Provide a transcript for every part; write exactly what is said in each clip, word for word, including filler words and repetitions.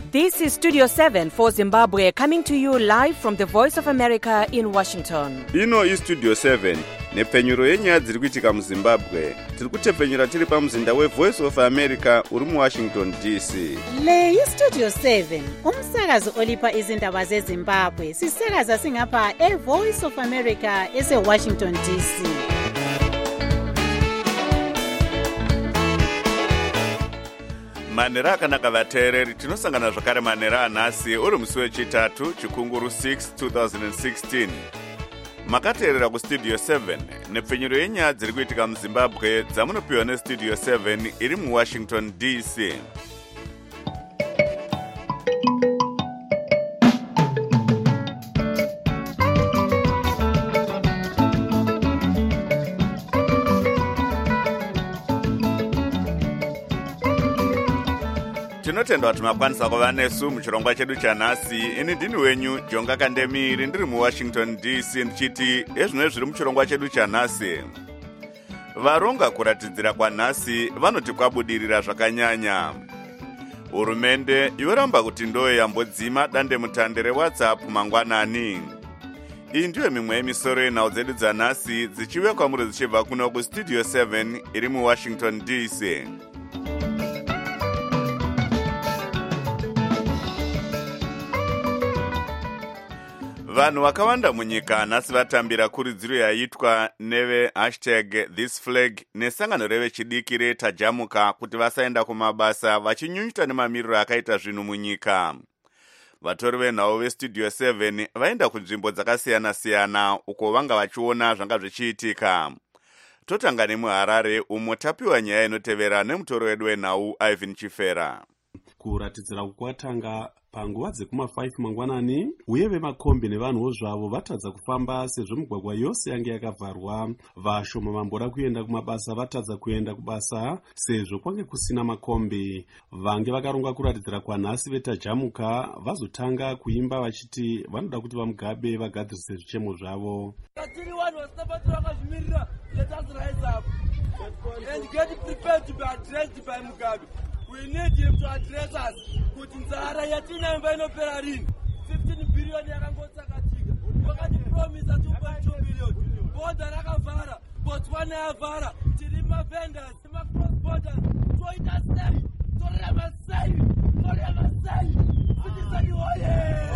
This is Studio seven for Zimbabwe, coming to you live from the Voice of America in Washington. Ino is Studio seven, nepfenyuro yenyaya dziri kuitika muZimbabwe. Tiri kutepfenyura tiri pamuzinda weVoice of America uri muWashington D C. Le yi Studio seven, umsakazo olipa izindaba zeZimbabwe. Sisakaza singapha eVoice of America eseWashington D C. Manera akanaka vateereri, tinosangana zvakare manera anhasi uri musi wechitatu chikunguru six twenty sixteen. Makateerera kuStudio seven, nepfenyuro yenyaya dziri kuitika muZimbabwe dzamunopiwa neStudio seven iri muWashington D C. Tinotendwa kuti makwanisa kuva nesu muchirongwa chedu chanhasi. Ini ndini wenyu Jonga Kandemiri, ndiri muWashington D C, ndichiti ezvino zviri muchirongwa chedu chanhasi. Varonga kuratidzira kwanhasi vanoti kwabudirira zvakanyanya. Hurumende yoramba kuti ndo yambodzima dande mutande reWhatsApp mangwanani. Iyi ndiyo mimwe yemisoro yenhau dzedu dzanhasi dzichiuya kwamuri dzichibva kuno kuStudio seven iri muWashington D C. Vanhu vakawanda munyika nhasi vatambira kuridziro yaitwa neve hashtag this flag nesangano revechidiki retajamuka kuti vasaenda kumabasa vachinyunyuta nemamiriro akaita zvinhu munyika. Vatori venhau veStudio seven vaenda kunzvimbo dzakasiyana-siyana uko vanga vachiona zvanga zvichiitika. Totanga nemuHarare umo tapiwa nyaya inotevera nemutori wedu wenhau Ivan Chifera. Kuratidzira kwatanga panguva dzekuma five mangwanani, uye vemakombi nevanhuwo zvavo vatadza kufamba sezvo migwagwa yose yange yakavharwa. Vashoma vamboda kuenda kumabasa vatadza kuenda kubasa sezvo kwange kusina makombi. Vange vakaronga kuratidzira kwanhasi vetajamuka vazotanga kuimba vachiti vanoda kuti vaMugabe vagadzirise zvichemo zvavo. We need him to address us. Kuti nzara yatina imba inopera rini fifteen billion yakangosakatika. Wakati promise two point two billion. Border rakavhara, Botswana yavhara, tiri mavendors, ma cross borders. Toita sei, torema sei, torema sei. Citizen oye!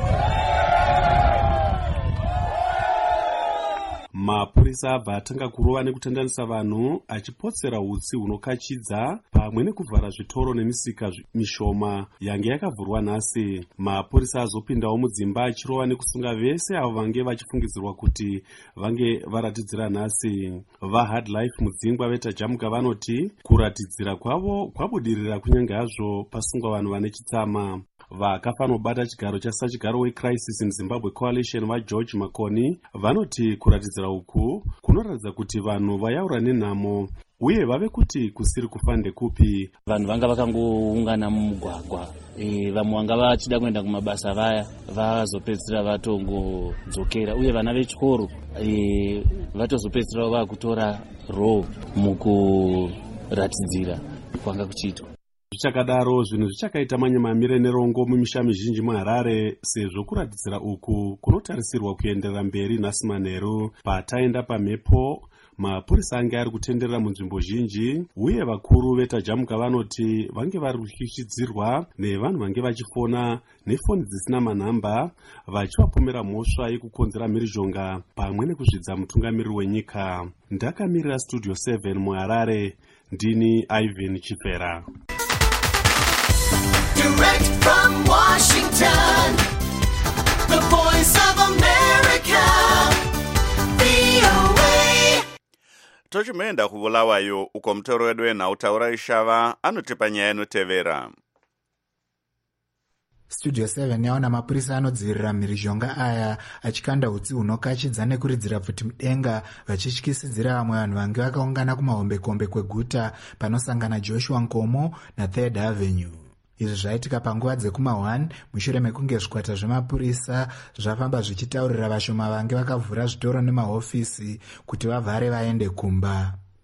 Mapurisa abva atanga kurova nekutandanisa vanhu achipotsera utsi hunokachidza pamwe nekuvhara zvitoro nemisika mishoma yange yakavhurwa nhasi. Mapurisa azopindawo mudzimba achirova nekusunga vese avo vange vachifungidzirwa kuti vange varatidzira nhasi. VaHard Life mudzingwa vetajamuka vanoti kuratidzira kwavo kwabudirira kunyange hazvo pasungwa vanhu vane chitsama. Vakafanobata chigaro chasachigaro weCrisis in Zimbabwe Coalition vaGeorge Makoni vanoti kuratidzira uku kunoratidza kuti vanhu vayaura nenhamo uye vave kuti kusiri kufa ndekupi. Vanhu vanga vakangoungana mumugwagwa, e, vamwe vanga vachida kuenda kumabasa vaya vazopedzisira vatongodzokera, uye vana vechikoro e, vatozopedzisira vakutora role mukuratidzira kwanga kuchiitwa. Zvichakadaro zvinhu zvichakaita manyamamire nerongo mumisha mizhinji muHarare sezvo kuratidzira uku kunotarisirwa kuenderera mberi nhasi manheru. Pataenda pamhepo mapurisa ange ari kutenderera munzvimbo zhinji uye vakuru vetajamuka vanoti vange vari kushishitidzirwa nevanhu vange vachifona nefoni dzisina manhamba vachivapomera mhosva yekukonzera mhirizhonga pamwe nekuzvidza mutungamiriri wenyika. Ndakamirira Studio seven muHarare, ndini Ivan Chifera. Direct from Washington, the Voice of America, V O A. Tochimeenda kuvulawayo uko mutoro wedu wenhau Taura Ishava anotipa nyaya inotevera. Studio seven yaona mapurisa anodzivirira mhirizhonga aya achikanda utsi hunokachidza nekuridzira bvuti mudenga vachityisidzira vamwe vanhu vange vakaungana kumahombekombe kweguta panosangana Joshua Nkomo naThird Avenue. Izvi zvaitika panguva dzekuma one mushure mekunge zvikwata zvemapurisa zvafamba zvichitaurira vashoma vange vakavhura zvitoro nemahofisi kuti vavhare vaende kumba.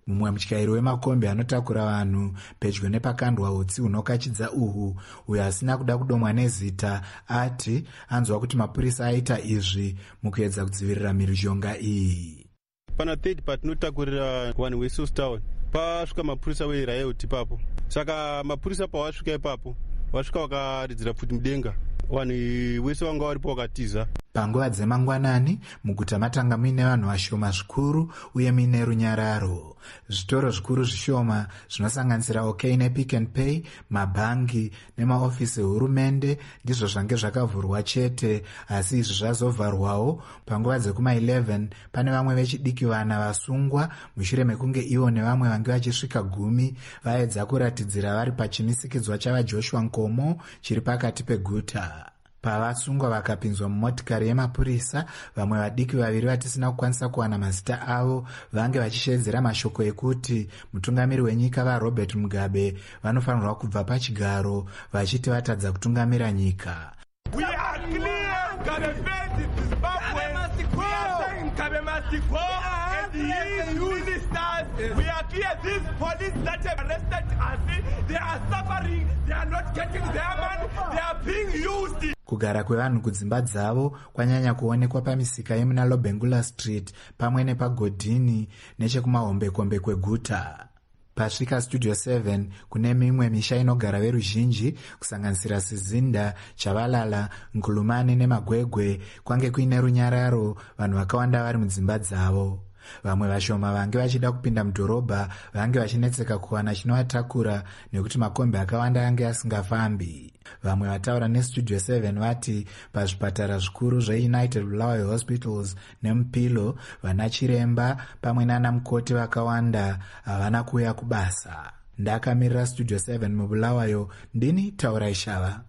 mumwe mutyairi wemakombi anotakura vanhu pedyo nepakandwa utsi hunokachidza uhu, uyo asina kuda kudomwa nezita, ati anzwa kuti mapurisa aita izvi mukuedza kudzivirira mhirizhonga iyi. Pana third part notakurira one West Town pasvika mapurisa weRiot ipapo. Saka mapurisa pawasvika ipapo wasvika wakaridzira futi mudenga, wani wese wanga waripo wakatiza. Panguva dzemangwanani muguta matanga muine vanhu vashoma zvikuru uye muine runyararo. Zvitoro zvikuru zvishoma zvinosanganisira OK nePick and Pay, mabhangi nemaofisi ehurumende ndizvo zvange zvakavhurwa chete, asi izvi zvazovharwawo panguva dzekuma eleven. Pane vamwe vechidiki vana vasungwa mushure mekunge ivo nevamwe vange vachisvika gumi vaedza kuratidzira vari pachimisikidzwa chavaJoshua Nkomo chiri pakati peguta. Pavasungwa vakapinzwa mumotikari yemapurisa, vamwe vadiki vaviri vatisina kukwanisa kuwana mazita avo vange vachishedzera mashoko ekuti mutungamiri wenyika vaRobert Mugabe vanofanirwa kubva pachigaro vachiti vatadza kutungamira nyika. We are clear. Mugabe is Zimbabwe. We are saying Mugabe must go. And these ministers, we are clear. These police that have arrested us, they are suffering. They are not getting their money. They are being used. Kugara kwevanhu kudzimba dzavo kwanyanya kuonekwa pamisika yemuna Lobengula Street pamwe nepagodhini nechekumahombekombe kweguta. Pasvika Studio seven kune mimwe misha inogara veruzhinji kusanganisira Sizinda, Chavalala, Nkulumane neMagwegwe kwange kuine runyararo, vanhu vakawanda vari mudzimba dzavo. Vamwe vashoma vange vachida kupinda mudhorobha vange vachinetseka kuwana chinovatakura nekuti makombi akawanda yange asingafambi. Vamwe vataura neStudio seven vati pazvipatara zvikuru zveUnited Bulawayo Hospitals neMupilo vana chiremba pamwe nana mukoti vakawanda havana kuuya kubasa. Ndakamirira Studio seven mubulawayo, ndini Taura Ishava.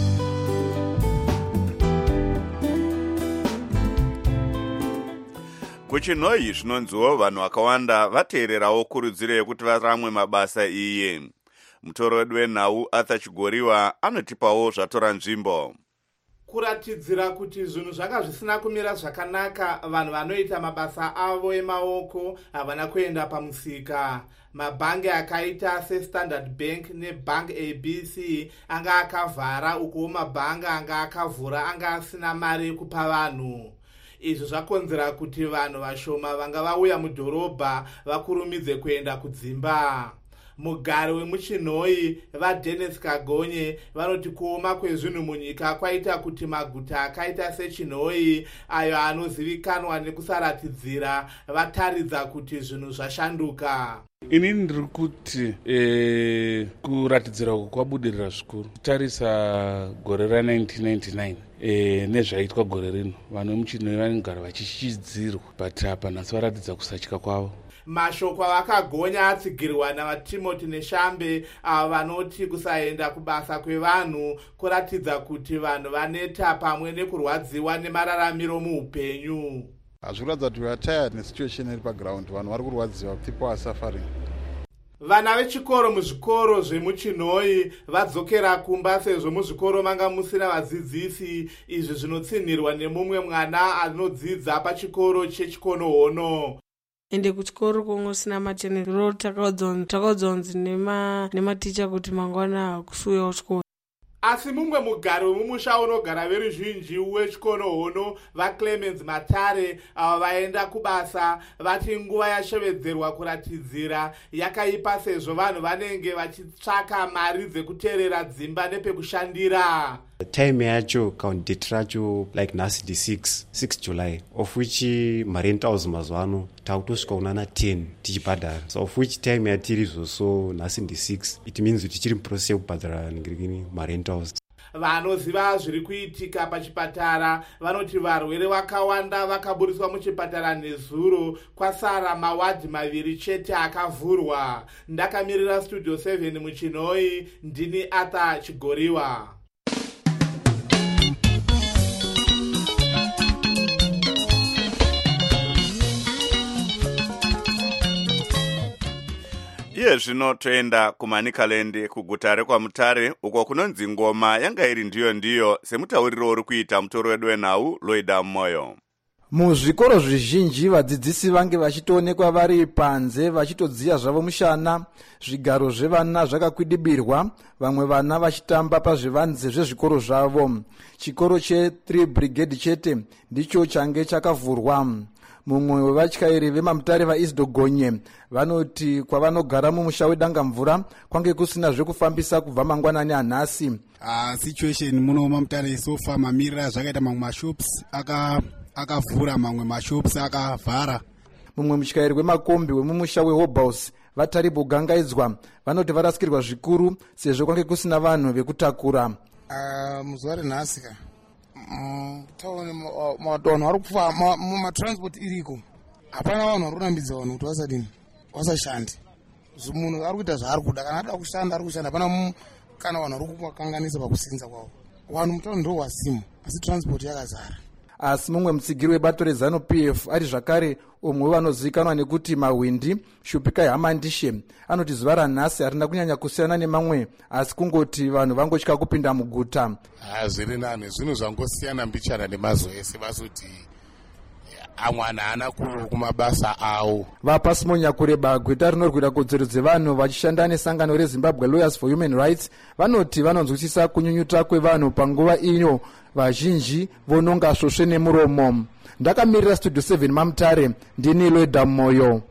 Kuchinoi zvinonziwo vanhu vakawanda vateererawo kurudziro yekuti varamwe mabasa iye. Mutoro wedu wenhau Arthur Chigoriwa anotipawo zvatora nzvimbo. Kuratidzira kuti zvinhu zvanga zvisina kumira zvakanaka, vanhu vanoita mabasa avo emaoko havana kuenda pamusika. Mabhangi akaita seStandard Bank neBank A B C anga akavhara, uko mabhangi anga akavhura anga asina mari yekupa vanhu. Izvi zvakonzera kuti vanhu vashoma vanga vauya mudhorobha vakurumidze kuenda kudzimba. Mugari wemuchinhoi vaDennis Kagonye vanoti kuoma kwezvinhu munyika kwaita kuti maguta akaita sechinhoi ayo anozivikanwa nekusaratidzira vataridza kuti zvinhu zvashanduka. Inini ndiri kuti e, kuratidzira uku kwabudirira zvikuru. Tarisa gore ra nineteen ninety-nine e, nezvaitwa gore rino, vanhu vemuchinhoi vanogara vachichidzirwa, but apa nhasi varatidza kusatya kwavo. Mashoko avakagonya atsigirwa navaTimothy neShambe avo vanoti kusaenda kubasa kwevanhu kuratidza kuti vanhu vaneta pamwe nekurwadziwa nemararamiro muupenyu. Hazviratidza kuti we are tired nesituation iri paground, vanhu vari kurwadziwa, people are suffering. Vana vechikoro muzvikoro zvemuchinhoi vadzokera kumba sezvo muzvikoro manga musina vadzidzisi. Izvi zvinotsinhirwa nemumwe mwana anodzidza pachikoro chechikonohono. Ende kuchikoro kongo sina machenero takaudzonzi nematicha kuti mangwana kusuya kuchikoro. Asi mumwe mugari wemumusha unogara veruzhinji wechikonohono vaClemens Matare avo vaenda kubasa vati nguva yashevedzerwa kuratidzira yakaipa sezvo vanhu vanenge vachitsvaka mari dzekuteerera dzimba nepekushandira. Time yacho count racho like nhasi ndi six July, of which marentals mazuva ano takutosvika kunana ten tichibhadhara, so of which time yatiri izvozvo nhasi ndi six, it means kuti tichiri muprocess yekubhadhara ngirikini marentals. Vanoziva zviri kuitika pachipatara vanoti varwere vakawanda vakaburiswa muchipatara nezuro, kwasara mawadhi maviri chete akavhurwa. Ndakamirira Studio seven muchinhoi, ndini Arthur Chigoriwa. Iye zvino toenda kuManicaland kuguta rekwaMutare uko kunonzi ngoma yanga iri ndiyo ndiyo semutauriro uri kuita mutoro wedu wenhau Loida Moyo. muzvikoro zvizhinji vadzidzisi vange vachitoonekwa vari panze vachitodziya zvavo mushana, zvigaro zvevana zvakakwidibirwa, vamwe vana vachitamba pazvivanze zvezvikoro zvavo. Chikoro che3 brigade chete ndicho change chakavhurwa. Mumwe wevatyairi vemamutare vaisdogonye vanoti kwavanogara mumusha wedanga mvura kwange kusina zvekufambisa kubva mangwanani anhasi. Uh, situation muno mamutare sofa mamirira zvakaita mamwe mashops aka akavhura mamwe mashops akavhara. Mumwe mutyairi wemakombi wemumusha weHobhouse vataribo gangaidzwa vanoti varasikirwa zvikuru sezvo kwange kusina vanhu vekutakura. Uh, muzuva renhasika taone vanhu vari kufamba mumatransport iriko, hapana vanhu vari kurambidza vanhu kuti vasadini vasashande. Munhu ari kuita zvaari kuda, kana ada kushanda ari kushanda, hapana kana vanhu vari kuvakanganisa pakusinza kwavo. Vanhu mutauro ndo wasimu asi transport yakazara. Asi mumwe mutsigiri webato rezanu P F ari zvakare umwe vanozivikanwa nekuti Mahwindi Shupikai Hamandishe anoti zuva ranhasi harina kunyanya kusiyana nemamwe asi kungoti vanhu vangotya kupinda muguta. Zviri nani zvinhu zvangosiyana mbichana nemazuva ese vasoti amwe anhu haana kumabasa avo. Vapasimonya kureba gweta rinorwira kodzero dzevanhu vachishanda nesangano reZimbabwe Lawyers for Human Rights vanoti vanonzwisisa kunyunyuta kwevanhu panguva ino vazhinji vononga svosve nemuromo. Ndakamirira studio seven mamutare ndini Loida Moyo.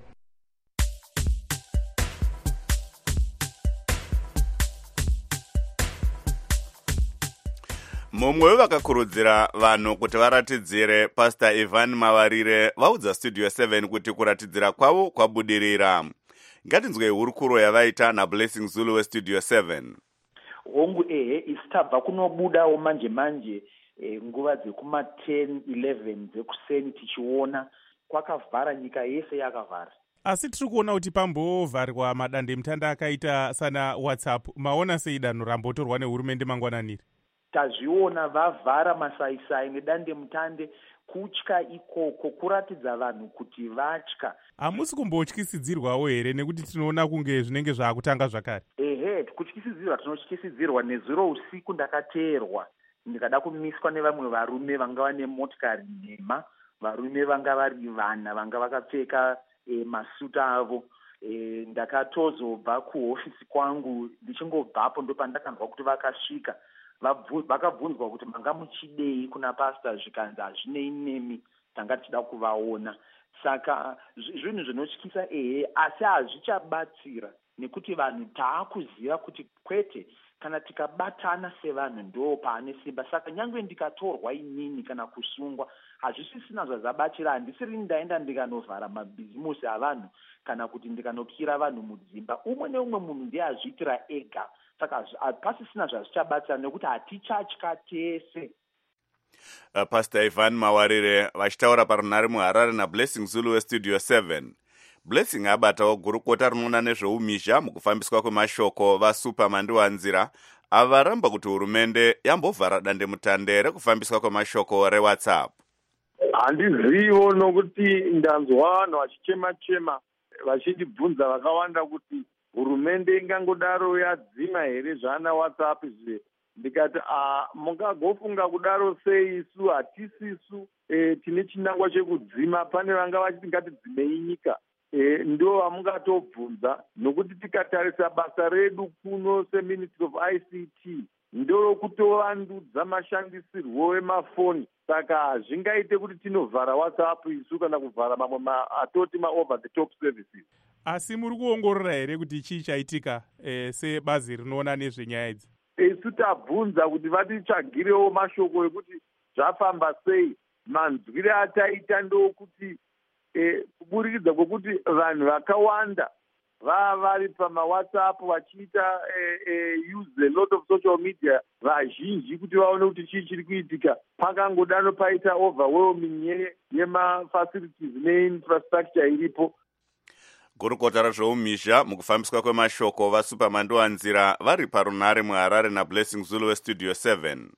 mumwe wevakakurudzira vanhu kuti varatidzire Pastor Ivan Mawarire vaudza studio seven kuti kuratidzira kwavo kwabudirira. Ngatinzwe hurukuro yavaita naBlessing Zulu westudio seven. hongu ehe isi tabva kunobudawo manje manje e, nguva dzekuma ten eleven dzekuseni tichiona kwakavhara, nyika yese yakavhara. Asi tiri kuona kuti pambovharwa madandemutande akaita sana WhatsApp, maona sei danho rambotorwa nehurumende mangwananiri? Tazviona vavhara masaisai nedandemutande, kutya ikoko kuratidza vanhu kuti vatya. Hamusi kumbotyisidzirwawo here nekuti tinoona kunge zvinenge zvaakutanga zvakare? Ehe, kutyisidzirwa tinotyisidzirwa. Nezuro usiku ndakateerwa ndikada kumiswa nevamwe varume vanga vane motikari nhema, varume vanga vari vana vanga vakapfeka e, masuta avo. E, ndakatozobva kuhofisi kwangu, ndichingobvapo ndopandakanzwa kuti vakasvika. Vakabvunzwa kuti manga muchidei kuna pastor, zvikanzi hazvinei nemi, tanga tichida kuvaona. Saka zvinhu zvinotyisa ehe, asi hazvichabatsira nekuti vanhu taakuziva kuti kwete kana tikabatana sevanhu ndo paane simba. Saka nyangwe ndikatorwa inini kana kusungwa hazvisisina zvazabatsira. Handisiri ndaenda ndikanovhara mabhizimusi avanhu kana kuti ndikanokira vanhu mudzimba. Umwe neumwe munhu ndiye azviitira ega. Saka pasisina zvazvichabatsira nekuti hatichatya tese. Uh, Pastor Ivan Mawarire vachitaura parunhare muHarare naBlessing Zulu westudio seven. Blessing abatawo gurukota rinoona nezveumisha mukufambiswa kwemashoko vaSuperman Wanzira avaramba kuti hurumende yambovhara dandemutande rekufambiswa kwemashoko reWhatsApp. Handizivo nokuti ndanzwa vanhu vachichema-chema vachindibvunza vakawanda kuti hurumende ingangodaro yadzima here zvana WhatsApp izvi. Ndikati ah, mungagofunga kudaro sei? Isu hatisisu e, tine chinangwa chekudzima. Pane vanga vachiti ngatidzimei nyika. E, ndo vamungatobvunza nokuti tikatarisa basa redu kuno seMinistry of I C T ndoro kutovandudzwa mashandisirwo emafoni. Saka hazvingaite kuti tinovhara WhatsApp isu kana kuvhara mamwe ma, atoti ma-over the top services. Asi muri kuongorora here kuti chii chaitika e, sebazi rinoona nezvenyaya idzi? Isu tabvunza kuti vatitsvagirewo mashoko ekuti zvafamba sei. Manzwire ataita ndokuti e, kuburikidza kwokuti vanhu vakawanda vava vari pamaWhatsApp vachiita e, e, use a lot of social media vazhinji kuti vaone kuti chii chiri kuitika. Pakangodano paita overwhelming yemafacilities neinfrastructure iripo. Gurukota rezveumisha mukufambiswa kwemashoko vaSuperman Wanzira vari parunhare muHarare naBlessing Zulu westudio seven.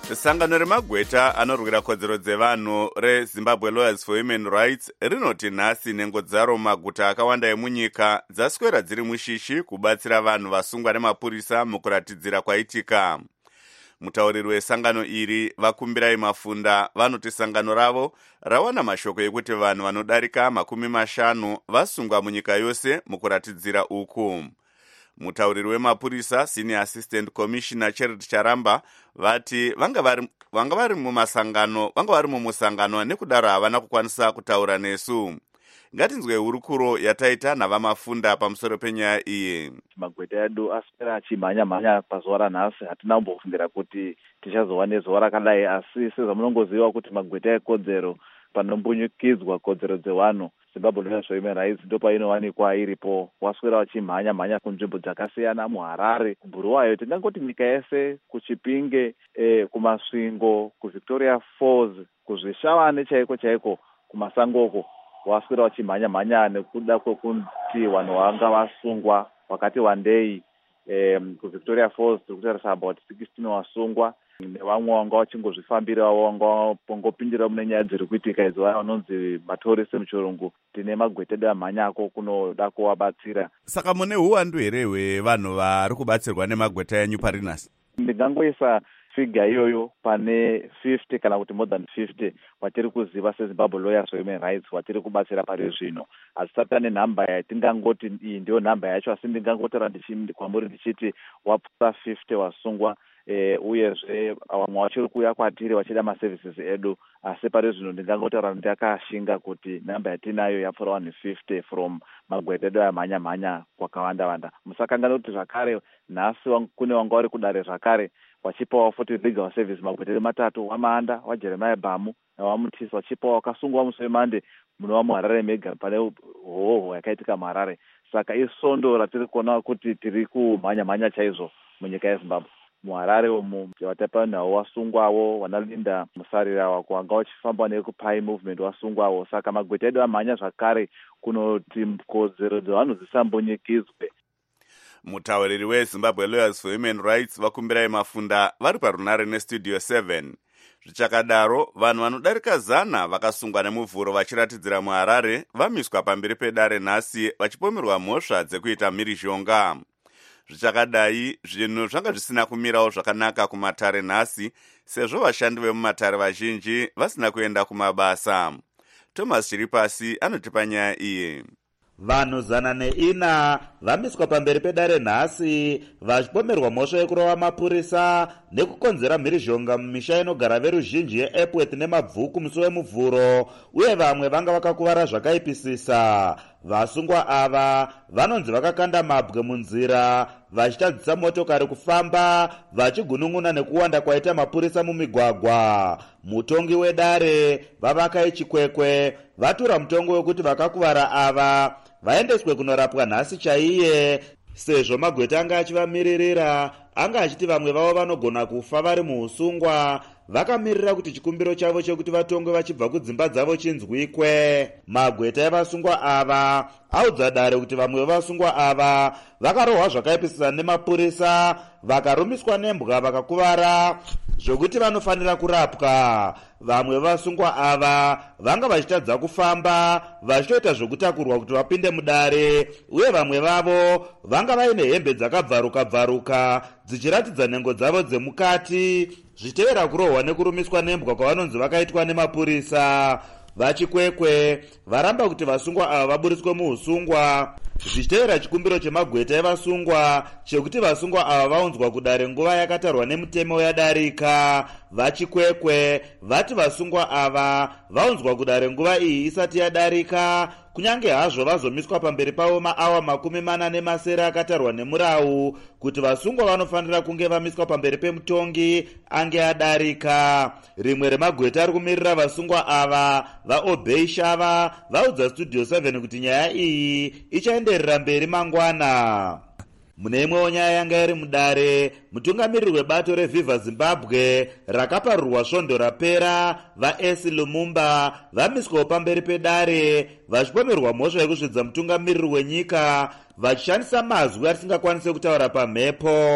sangano remagweta anorwira kodzero dzevanhu rezimbabwe lawyers for human rights rinoti nhasi nhengo dzaro maguta akawanda emunyika dzaswera dziri mushishi kubatsira vanhu vasungwa nemapurisa mukuratidzira kwaitika. Mutauriri wesangano iri vakumbirai mafunda vanoti sangano ravo rawana mashoko ekuti vanhu vanodarika makumi mashanu vasungwa munyika yose mukuratidzira uku. Mutauriri wemapurisa senior assistant commissioner Charity Charamba vati vanga vari vanga vari mumasangano vanga vari mumusangano nekudaro havana kukwanisa kutaura nesu. Ngatinzwe hurukuro yataita navamafunda pamusoro penyaya iyi. Magweta edu aswera achimhanya mhanya pazuva ranhasi hatina kumbofungira kuti tichazowa nezuva rakadai, asi sezvamunongoziva kuti magweta ekodzero panombunyikidzwa kodzero dzevanhu Zimbabwe Lawyers for Human Rights ndo painowanikwa iripo. Waswera vachimhanya mhanya kunzvimbo dzakasiyana, muHarare, kuBuluwayo, tingangoti nyika yese, kuChipinge, eh, kumasvingo, kuVictoria Falls, kuzvishawani chaiko chaiko, kumasangoko. Waswera vachimhanya mhanya nekuda kwekuti vanhu vanga vasungwa wakati wandei. Eh, kuVictoria Falls tikutarisa about sixteen wasungwa, nevamwe vanga vachingozvifambira vanga vangopindira mune nyaya dziri kuitika idzo vanonzi matorisi muchirungu. Tine magweta edu amhanya ako kunoda kuvabatsira. Saka mune huwandu here hwevanhu vari kubatsirwa nemagweta enyu parinasi? Ndingangoisa figure iyoyo pane fifty kana kuti more than fifty watiri kuziva seZimbabwe Lawyers for Human Rights watiri kubatsira pari zvino. Hatisati pane nhamba yatingangoti iyi ndiyo nhamba yacho, asi ndingangotora kwamuri ndichiti wapfuura fifty wasungwa. Eh, uyezve vamwe vachiri kuuya kwatiri vachida maservices edu, asi pari zvino ndingangotaura ndakashinga kuti nhamba yatinayo yapfuura one fifty from magweta edu amhanya mhanya kwakawanda wanda. Musakanganwa kuti zvakare nhasi kune vanga vari kudare zvakare vachipawo futi legal service magweta edu matatu, wamaanda, waJeremiah Bamu nawamutisi, vachipawo wakasungwa musi weMande munova muHarare mega pane hoho yakaitika muHarare. Saka isondo ratiri kuona kuti tiri kumhanya mhanya chaizvo munyika yeZimbabwe. muHarare umu vatapa nawo wasungwawo, vanalinda musarira wako wanga wachifamba nekupai movement wasungwawo. Saka magweta edu amhanya zvakare kunoti kodzero dzevanhu dzisambonyikidzwe. Mutauriri weZimbabwe Lawyers for Human Rights vakumbirai mafunda vari parunare nestudio seven. Zvichakadaro vanhu vanodarika zana vakasungwa nemuvhuro vachiratidzira muHarare vamiswa pamberi pedare nhasi vachipomerwa mhosva dzekuita mhirizhonga. Zvichakadai zvinhu zvanga zvisina kumirawo zvakanaka kumatare nhasi sezvo vashandi vemumatare vazhinji vasina kuenda kumabasa. Thomas Chiripasi anotipa nyaya iyi. Vanhu zana neina vamiswa pamberi pedare nhasi vachipomerwa mhosva yekurova mapurisa nekukonzera mhirizhonga mumisha inogara veruzhinji yeEpworth nemabvuku musi wemuvhuro, uye vamwe vanga vakakuvara zvakaipisisa. Vasungwa ava vanonzi vakakanda mabwe munzira vachitadzisa motokari kufamba, vachigunun'una nekuwanda kwaita mapurisa mumigwagwa. Mutongi wedare vavakai Chikwekwe vatura mutongo wekuti vakakuvara ava vaendeswe kunorapwa nhasi chaiye, sezvo magweta anga achivamiririra. Anga achiti vamwe vavo vanogona kufa vari muusungwa, vakamirira kuti chikumbiro chavo chekuti vatongwe vachibva kudzimba dzavo chinzwikwe. Magweta evasungwa ava audza dare kuti vamwe vevasungwa ava vakarohwa zvakaipisisa nemapurisa, vakarumiswa nembwa vakakuvara zvokuti vanofanira kurapwa. Vamwe vevasungwa ava vanga vachitadza kufamba vachitoita zvokutakurwa kuti vapinde mudare, uye vamwe vavo vanga vaine hembe dzakabvaruka bvaruka dzichiratidza nhengo dzavo dzemukati, zvichitevera kurohwa nekurumiswa nembwa kwavanonzi vakaitwa nemapurisa. VaChikwekwe varamba kuti vasungwa ava vaburiswe muusungwa, zvichitevera chikumbiro chemagweta evasungwa chekuti vasungwa ava vaunzwa kudare nguva yakatarwa nemutemo yadarika. VaChikwekwe vati vasungwa ava vaunzwa kudare nguva iyi isati yadarika, kunyange hazvo vazomiswa pamberi pavo maawa makumi mana nemasere akatarwa nemurau kuti vasungwa vanofanira kunge vamiswa pamberi pemutongi ange adarika. Rimwe remagweta ari kumirira vasungwa ava, vaObey Shava, vaudza studio seven kuti nyaya iyi ichaenderera mberi mangwana. Mune imwewo nyaya yanga iri mudare, mutungamiriri webato reViva Zimbabwe rakaparurwa svondo rapera, vaEsi Lumumba vamiswawo pamberi pedare vachipomerwa mhosva yekuzvidza mutungamiriri wenyika vachishandisa mazwi asingakwanise kutaura pamhepo.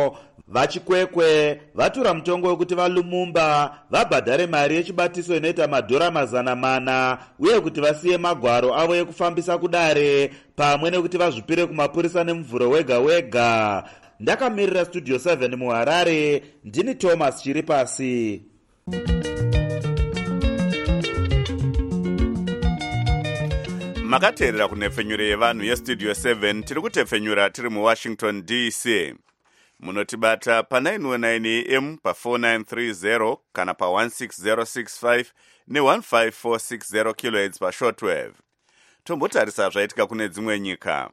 vachikwekwe vatura mutongo wekuti valumumba vabhadhare mari yechibatiso inoita madhora mazana mana uye kuti vasiye magwaro avo ekufambisa kudare pamwe nekuti vazvipire kumapurisa nemuvhuro wega wega. Ndakamirira studio seven muharare, ndini Thomas chiri pasi. Makateerera kunhepfenyuro yevanhu yestudio seven tiri kutepfenyura tiri muwashington D C. Munotibata pa nine oh nine A M pa four nine three zero kana pa one six zero six five ne one five four six zero kilohertz pa shortwave. Tombotarisa zvaitika kune dzimwe nyika.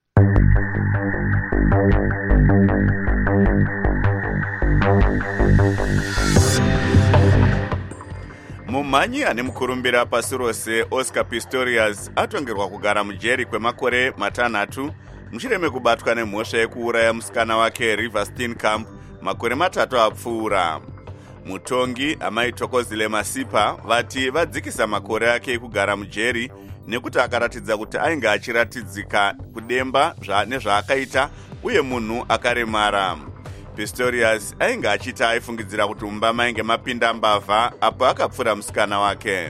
Mumanyi ane mukurumbira pasi rose Oscar Pistorius atongerwa kugara mujeri kwemakore matanhatu mushure mekubatwa nemhosva yekuuraya musikana wake River Steenkamp makore matatu apfuura. Mutongi amai Thokozile Masipa vati vadzikisa makore ake ekugara mujeri nekuti akaratidza kuti ainge achiratidzika kudemba nezvaakaita uye munhu akaremara. Pistorius ainge achita aifungidzira kuti mumba mainge mapinda mbavha apo akapfura musikana wake.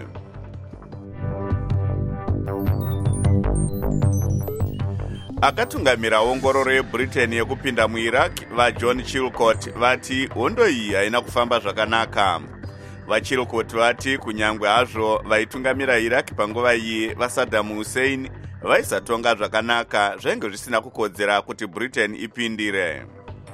Akatungamira ongororo yeBritain yekupinda muIraq vaJohn Chilcot vati hondo iyi haina kufamba zvakanaka. VaChilcot vati kunyangwe hazvo vaitungamira Iraq panguva iyi vaSaddam Hussein vaisatonga zvakanaka zvainge zvisina kukodzera kuti Britain ipindire.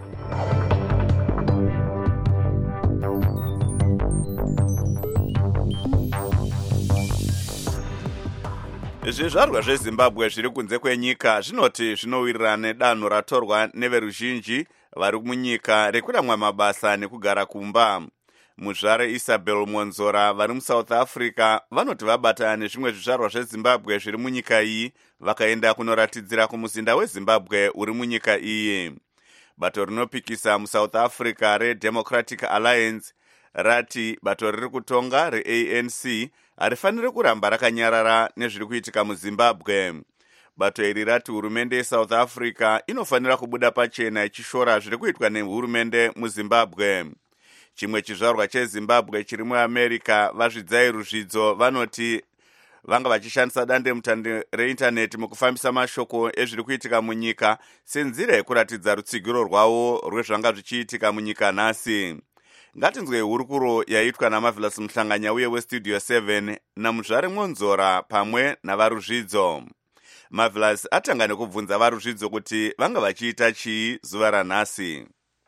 Zvizvarwa zveZimbabwe zviri kunze kwenyika zvinoti zvinowirirana nedanho ratorwa neveruzhinji vari munyika rekuramwa mabasa nekugara kumba. Muzvare Isabel Monzora vari muSouth Africa vanoti vabatana nezvimwe zvizvarwa zveZimbabwe zviri munyika iyi vakaenda kunoratidzira kumuzinda weZimbabwe uri munyika iyi. Bato rinopikisa muSouth Africa reDemocratic Alliance rati bato riri kutonga reA N C harifaniri kuramba rakanyarara nezviri kuitika muZimbabwe. Bato iri rati hurumende yeSouth Africa inofanira kubuda pachena ichishora zviri kuitwa nehurumende muZimbabwe. Chimwe chizvarwa cheZimbabwe chiri muAmerica vazvidzai ruzvidzo vanoti vanga vachishandisa dande mutande reindaneti mukufambisa mashoko ezviri kuitika munyika senzira yekuratidza rutsigiro rwavo rwezvanga zvichiitika munyika nhasi. Ngatinzwe hurukuro yaitwa naMarvelous Muhlanganya uye weStudio seven naMuzvare Monzora pamwe navaruzvidzo. Marvelous atanga nekubvunza varuzvidzo kuti vanga vachiita chii zuva ranhasi.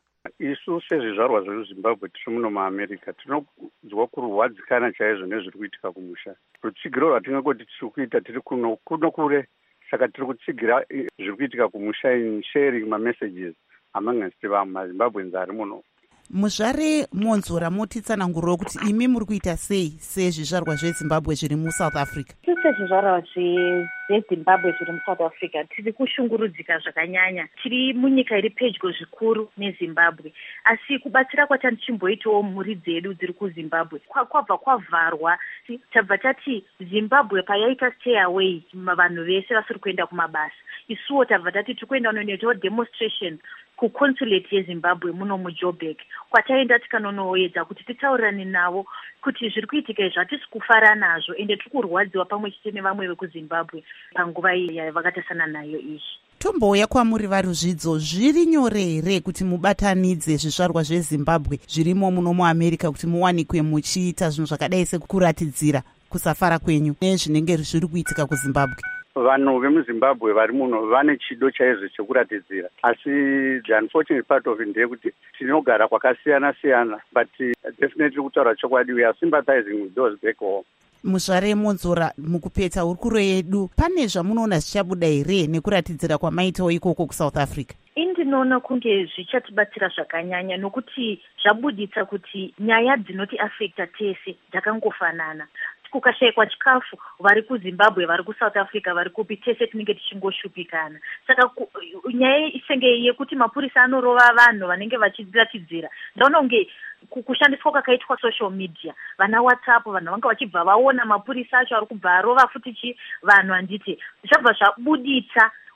Isu sezvizvarwa zveZimbabwe tiri muno muAmerica tinonzwa kurwadzikana chaizvo nezviri kuitika kumusha. Rutsigiro rwatingangoti tiri kuita tiri kuno kuno kure, saka tiri kutsigira zviri kuitika kumusha in sharing mamessages among us maZimbabweans ari muno. Muzvare Monzora motitsananguriro kuti imi muri kuita sei sezvizvarwa zveZimbabwe zviri muSouth Africa? Sezvizvarwa zveZimbabwe zviri muSouth Africa tiri kushungurudzika zvakanyanya. Tiri munyika iri pedyo zvikuru neZimbabwe, asi kubatsira kwatanichimboitawo mhuri dzedu dziri kuZimbabwe kwabva kwavharwa. Tabva tati Zimbabwe payaita stay away vanhu vese vasiri kuenda kumabasa, isuwo tabva tati tiri kuenda kunoitawo demonstration kuconsulate yeZimbabwe muno muJoburg, kwataenda tikanonoedza kuti titaurirane navo kuti zviri kuitika izvi hatisi kufara nazvo ende tiri kurwadziwa pamwe chete nevamwe vekuZimbabwe panguva iyi yavakatasana nayo izvi. Tombouya kwamuri varuzvidzo, zviri nyore here kuti mubatanidze zvizvarwa zveZimbabwe zvirimo muno muAmerica kuti muwanikwe muchiita zvinhu zvakadai sekuratidzira kusafara kwenyu nezvinenge zviri kuitika kuZimbabwe? Vanhu vemuZimbabwe vari muno vane chido chaizvo chekuratidzira, asi the unfortunate part of it ndeyekuti tinogara kwakasiyana siyana, but definitely kutaura chokwadi we are sympathizing with those back home. Muzvare Monzora, mukupedza hurukuro yedu, pane zvamunoona zvichabuda here nekuratidzira kwamaitawo ikoko kuSouth Africa? Indinoona kunge zvichatibatsira zvakanyanya nokuti zvabuditsa kuti nyaya dzinoti affecta tese dzakangofanana. Kukashayikwa chikafu vari kuZimbabwe vari kuSouth Africa vari kupi tese tinenge tichingoshupikana. Saka nyaya isenge yekuti mapurisa anorova vanhu vanenge vachiratidzira, ndaona kunge kushandiswa kwakaitwa social media, vana WhatsApp, vanhu vanga vachibva vaona mapurisa acho ari kubva arova futi chi vanhu handiti zvabva zvabuditsa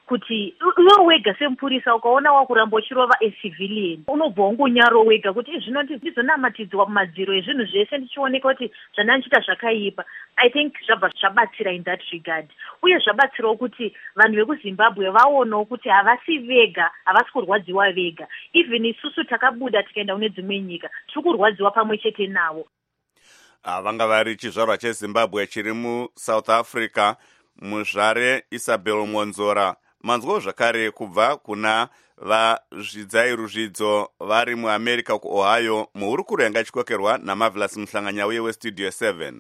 kuti iwe wega semupurisa ukaona wakuramba uchirova acivilian unobva wangonyaro wega kuti zvino ndizonamatidzwa mumadziro ezvinhu zvese ndichioneka kuti zvandandichita zvakaipa. I think zvabva zvabatsira in that regard, uye zvabatsirawo kuti vanhu vekuzimbabwe vaonawo kuti havasi vega, havasi kurwadziwa vega. Even isusu takabuda tikaenda kune dzimwe nyika tiri kurwadziwa pamwe chete navo. Vanga vari chizvarwa chezimbabwe chiri muSouth Africa, muzvare Isabel Monzora. Manzwo zvakare kubva kuna vazvidzai ruzvidzo vari muAmerica kuOhio, muhurukuro yanga ichikokerwa naMarvelous Muhlanganya uye weStudio seven.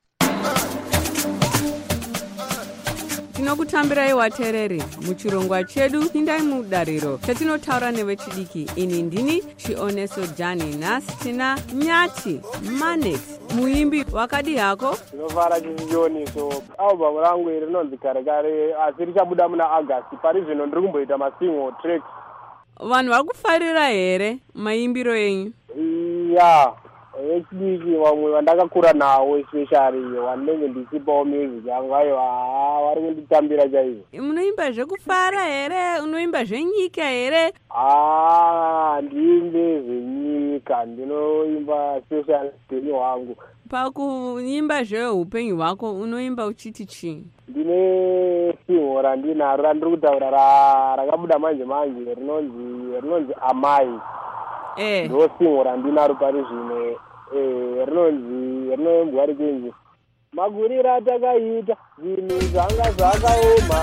Tinokutambirai watereri muchirongwa chedu pindai mudariro chatinotaura nevechidiki. Ini ndini Chioneso Jani, nhasi tina Nyati Manex, muimbi wakadi hako. Tinovara chichioniso album rangu iri rinonzi kare kare, asi richabuda muna August. Pari zvino ndiri kumboita masingle tracks. Vanhu vari kufarira here maimbiro enyu? Ya vechidiki vamwe vandakakura nawo especially vanenge ndisipawo music yangu ayo vari kunditambira chaizvo. Munoimba zvekufara here? Unoimba zvenyika here? Ah, ndiimbe zvenyika, ndinoimba special upenyu hwangu. Pakuimba zveupenyu hwako unoimba uchiti chii? Ndine single randinaro randiri kutaura rakabuda manje manje rinonzi rinonzi Amai. Eh. Ndo single randinaro pari zvino. Eh, rinonzi rinoimbwa rikenzi magurira atakaita zvinhu zvanga zvakaoma.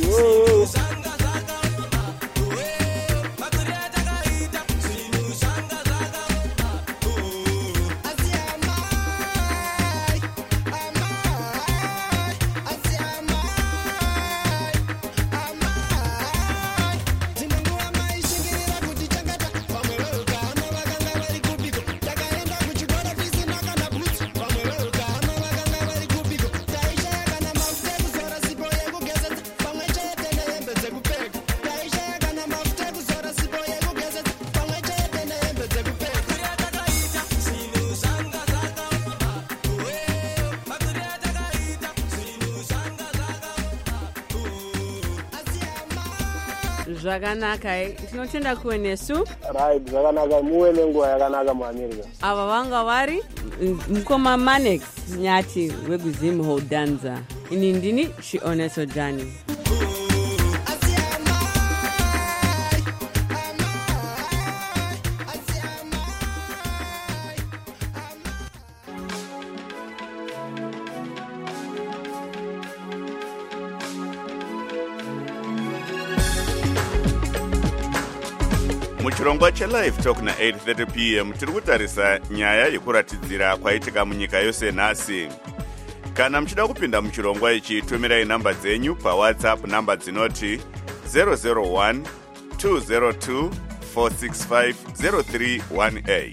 Zvakanaka, tinotenda kuwe nesu. Right, zvakanaka, muwe nenguva yakanaka muAmerica. Ava vanga vari mukoma Manex Nyati wekuZim Hodanza. Ini ndini Chioneso Jani. Muchirongwa chelive talk na eight thirty p m tiri kutarisa nyaya yekuratidzira kwaitika munyika yose nhasi. Kana muchida kupinda muchirongwa ichi, tumirai namba dzenyu paWhatsApp, namba dzinoti zero zero one two zero two four six five zero three one eight.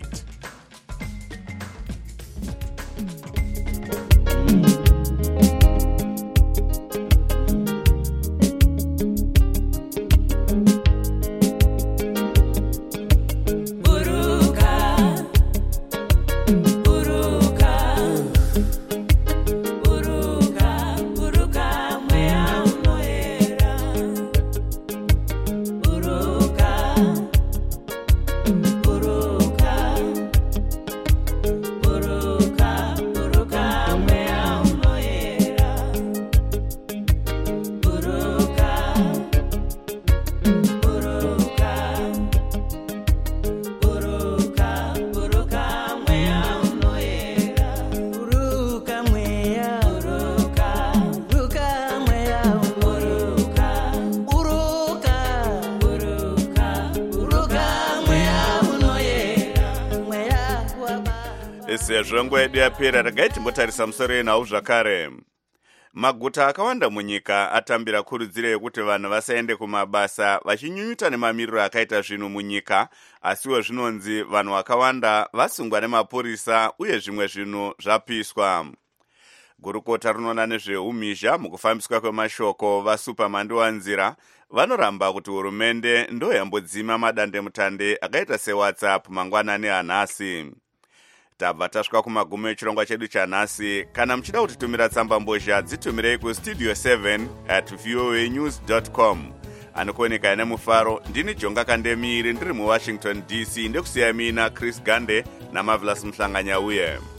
Sezvo nguva yedu yapera, regai timbotarisa musoro yenhau zvakare. Maguta akawanda munyika atambira kurudziro yekuti vanhu vasaende kumabasa vachinyunyuta nemamiriro akaita zvinhu munyika, asiwo zvinonzi vanhu vakawanda vasungwa nemapurisa uye zvimwe zvinhu zvapiswa. Gurukota rinoona nezveumhizha mukufambiswa kwemashoko vaSuperman wanzira vanoramba kuti hurumende ndo yambodzima madandemutande akaita seWhatsApp mangwanani anhasi. Tabva tasvika kumagumo echirongwa chedu chanhasi. Kana muchida kutitumira tsamba mbozha, dzitumirei kustudio seven at voanews dot com. anokuoneka nemufaro. Ndini Jonga Kandemiri ndiri muwashington D C, ndekusiya mina Chris Gande naMarvelous Mhlanganyauye.